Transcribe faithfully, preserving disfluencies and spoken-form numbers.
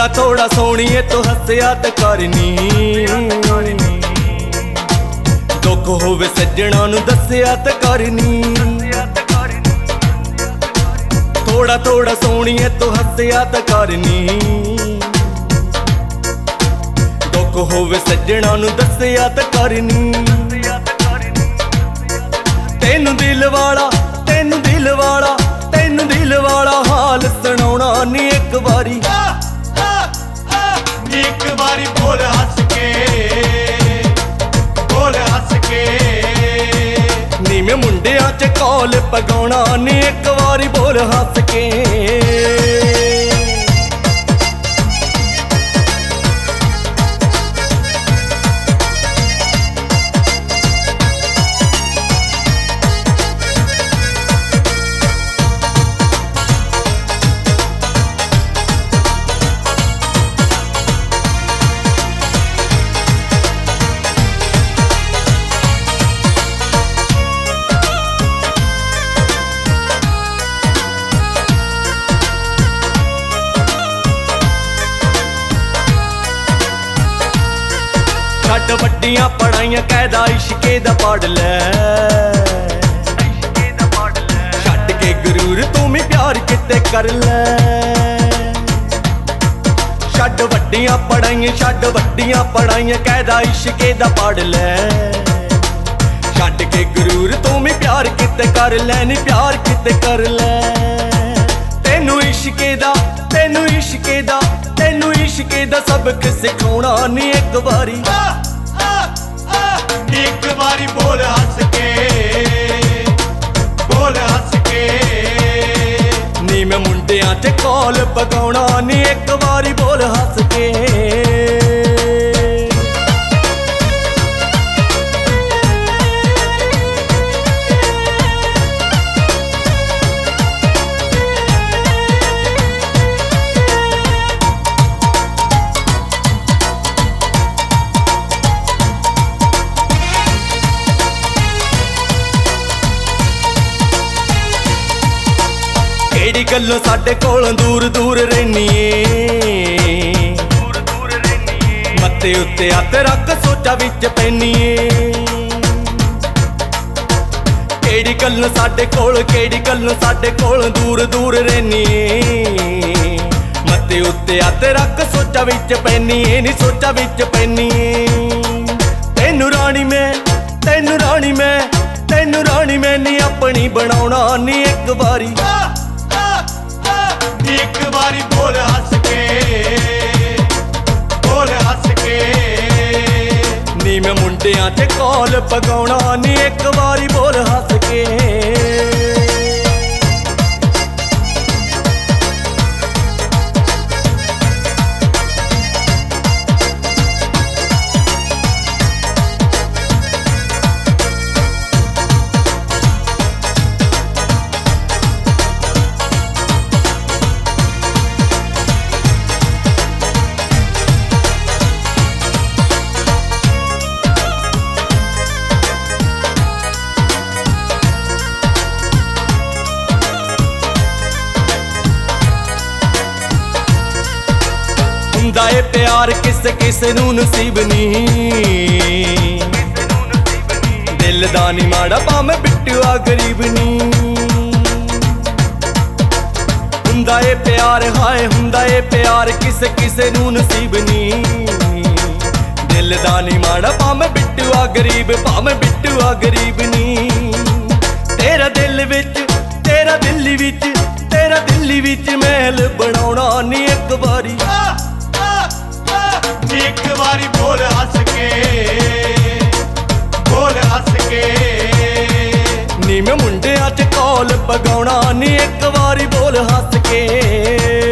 थोड़ा थोड़ा सोनिए तो हस्या ते करनी दुख होवे सज्जणा नू दस्या ते करनी थोड़ा थोड़ा सोनिए तो हस्या ते करनी दुख होवे सज्जणा नू दस्या ते करनी तेनू दिल वाला तेनू दिल वाला तेनू दिल वाला हाल सुनाउणा नी एक बारी एक बारी बोल हस के बोल हस के नी मैं मुंडियां च कौल पगाउणा नी एक बारी बोल हस के छड्ड वड्डियां पढ़ाइयां कैदा इश्के दा पढ़ लै छड्ड के गुरूर तू भी प्यार किते कर लै छड्ड वड्डियां पढ़ाइयां छड्ड वड्डियां पढ़ाइयां कैदा इश्के दा पढ़ लै छड्ड के गुरूर तू भी प्यार किते कर लै नी प्यार किते कर लै तेनू इश्के दा तेनू इश्के दा तेनू इश्के दा सबक सिखाउणा नी एक बारी एक बारी बोल हस के बोल हस के नी मैं मुंडियां च कौल पगाउणा नी एक बारी बोल हस के केड़ी गल्लों साडे कोलों दूर दूर रहनी मत्थे उत्ते हत्थ रख सोचा विच पैनी केड़ी गल्लों साडे कोल केड़ी गल्लों साडे कोलों दूर दूर रहनी मत्थे उत्ते हत्थ रख सोचा विच पैनी नी सोचा विच पैनी तेनू रानी मैं तेनू रानी मैं तेनू रानी मैं नी अपनी बनाउणा नी एक बारी एक बारी बोल हस के बोल हस के नी मैं मुंडियां च कौल पगाउणा नी एक बारी बोल हस के हुंदा ए प्यार किसे किसे नू नसीब नहीं दिल दा नी माड़ा भावें बिट्टुआ गरीब नी हुंदा ए प्यार हाय हुंदा ए प्यार किसे किसे नू नसीब नहीं दिल दा नी माड़ा भावें बिट्टुआ गरीब भावें बिट्टुआ गरीब नी तेरा दिल विच तेरा दिल्ली विच तेरा दिल्ली विच महल बनाउणा नी एक बारी एक बारी बोल हस के बोल हस के नी मैं मुंडियां च कौल पगाउणा नी एक बारी बोल हस के